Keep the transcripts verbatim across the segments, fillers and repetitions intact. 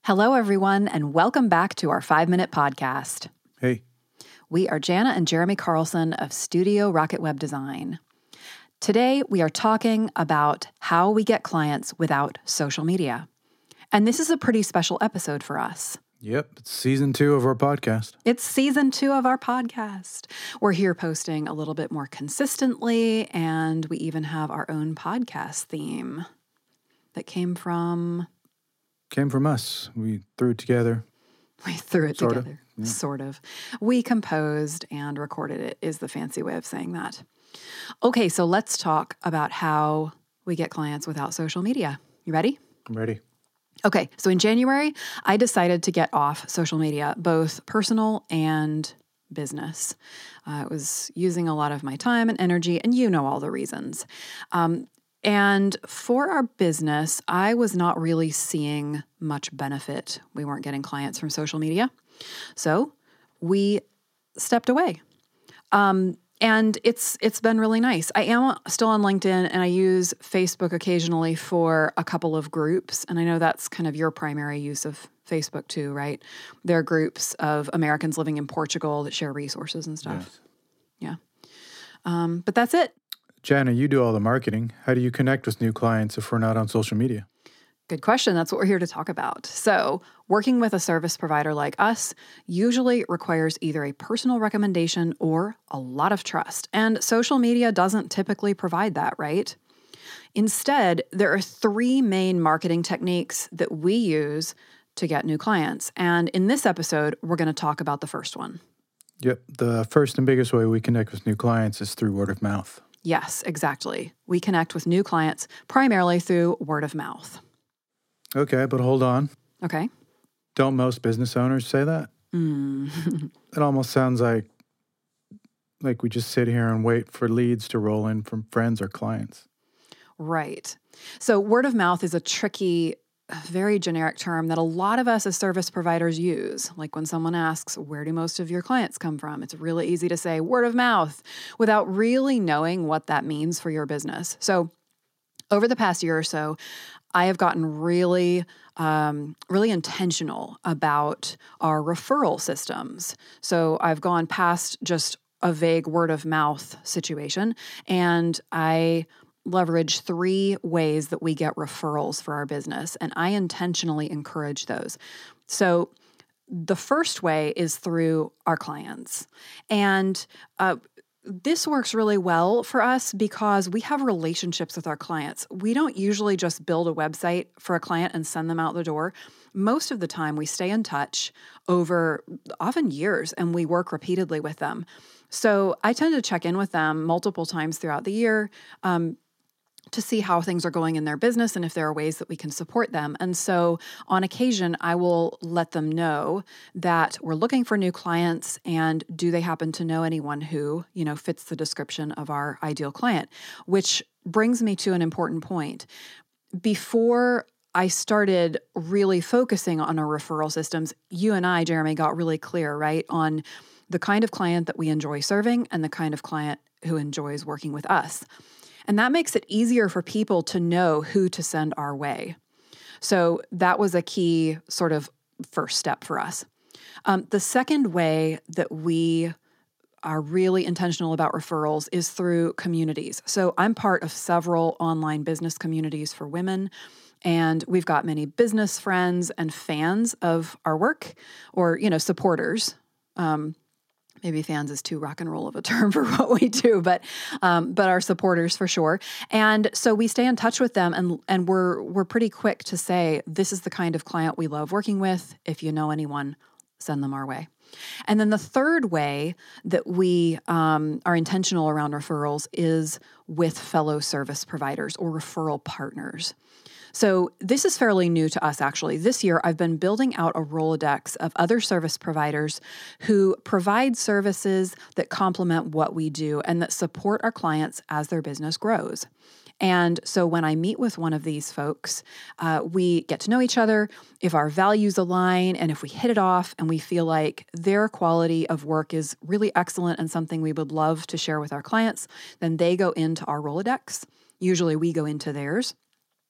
Hello, everyone, and welcome back to our five-minute podcast. Hey. We are Jana and Jeremy Carlson of Studio Rocket Web Design. Today, we are talking about how we get clients without social media. And this is a pretty special episode for us. Yep, it's season two of our podcast. It's season two of our podcast. We're here posting a little bit more consistently, and we even have our own podcast theme that came from... Came from us. We threw it together. We threw it sort together, of. Yeah. sort of. We composed and recorded it is the fancy way of saying that. Okay, so let's talk about how we get clients without social media. You ready? I'm ready. Okay, so in January, I decided to get off social media, both personal and business. Uh, it was using a lot of my time and energy, and you know all the reasons. Um, And for our business, I was not really seeing much benefit. We weren't getting clients from social media. So we stepped away. Um, and it's it's been really nice. I am still on LinkedIn, and I use Facebook occasionally for a couple of groups. And I know that's kind of your primary use of Facebook too, right? There are groups of Americans living in Portugal that share resources and stuff. Yes. Yeah. Um, but that's it. Jana, you do all the marketing. How do you connect with new clients if we're not on social media? Good question. That's what we're here to talk about. So, working with a service provider like us usually requires either a personal recommendation or a lot of trust. And social media doesn't typically provide that, right? Instead, there are three main marketing techniques that we use to get new clients. And in this episode, we're going to talk about the first one. Yep. The first and biggest way we connect with new clients is through word of mouth. Yes, exactly. We connect with new clients primarily through word of mouth. Okay, but hold on. Okay. Don't most business owners say that? Mm. It almost sounds like like we just sit here and wait for leads to roll in from friends or clients. Right. So word of mouth is a tricky, very generic term that a lot of us as service providers use. Like when someone asks, where do most of your clients come from? It's really easy to say word of mouth without really knowing what that means for your business. So over the past year or so, I have gotten really, um, really intentional about our referral systems. So I've gone past just a vague word of mouth situation, and I leverage three ways that we get referrals for our business, and I intentionally encourage those. So the first way is through our clients. And uh, this works really well for us because we have relationships with our clients. We don't usually just build a website for a client and send them out the door. Most of the time, we stay in touch over often years, and we work repeatedly with them. So I tend to check in with them multiple times throughout the year, um, to see how things are going in their business and if there are ways that we can support them. And so on occasion, I will let them know that we're looking for new clients, and do they happen to know anyone who, you know, fits the description of our ideal client, which brings me to an important point. Before I started really focusing on our referral systems, you and I, Jeremy, got really clear, right, on the kind of client that we enjoy serving and the kind of client who enjoys working with us. And that makes it easier for people to know who to send our way. So that was a key sort of first step for us. Um, the second way that we are really intentional about referrals is through communities. So I'm part of several online business communities for women, and we've got many business friends and fans of our work, or, you know, supporters. Um, Maybe fans is too rock and roll of a term for what we do, but um, but our supporters for sure. And so we stay in touch with them, and and we're we're pretty quick to say, this is the kind of client we love working with. If you know anyone, send them our way. And then the third way that we um, are intentional around referrals is with fellow service providers or referral partners. So this is fairly new to us, actually. This year, I've been building out a Rolodex of other service providers who provide services that complement what we do and that support our clients as their business grows. And so when I meet with one of these folks, uh, we get to know each other. If our values align and if we hit it off and we feel like their quality of work is really excellent and something we would love to share with our clients, then they go into our Rolodex. Usually we go into theirs.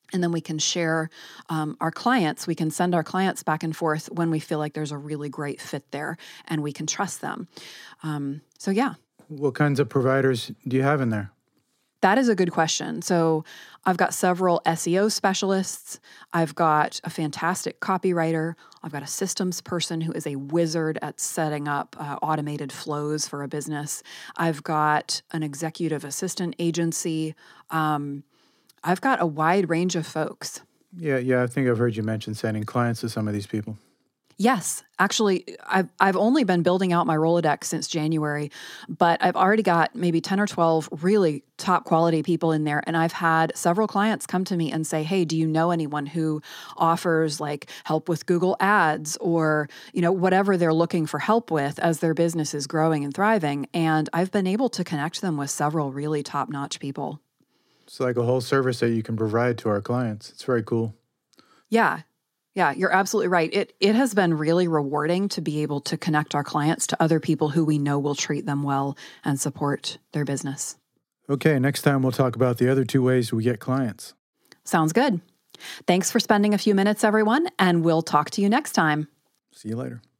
And then we can share um, our clients. We can send our clients back and forth when we feel like there's a really great fit there and we can trust them. Um, so, yeah. What kinds of providers do you have in there? That is a good question. So I've got several S E O specialists. I've got a fantastic copywriter. I've got a systems person who is a wizard at setting up uh, automated flows for a business. I've got an executive assistant agency. Um, I've got a wide range of folks. Yeah, yeah, I think I've heard you mention sending clients to some of these people. Yes, actually, I've, I've only been building out my Rolodex since January, but I've already got maybe ten or twelve really top quality people in there. And I've had several clients come to me and say, hey, do you know anyone who offers like help with Google Ads or, you know, whatever they're looking for help with as their business is growing and thriving? And I've been able to connect them with several really top-notch people. It's like a whole service that you can provide to our clients. It's very cool. Yeah. Yeah, you're absolutely right. It it has been really rewarding to be able to connect our clients to other people who we know will treat them well and support their business. Okay, next time we'll talk about the other two ways we get clients. Sounds good. Thanks for spending a few minutes, everyone, and we'll talk to you next time. See you later.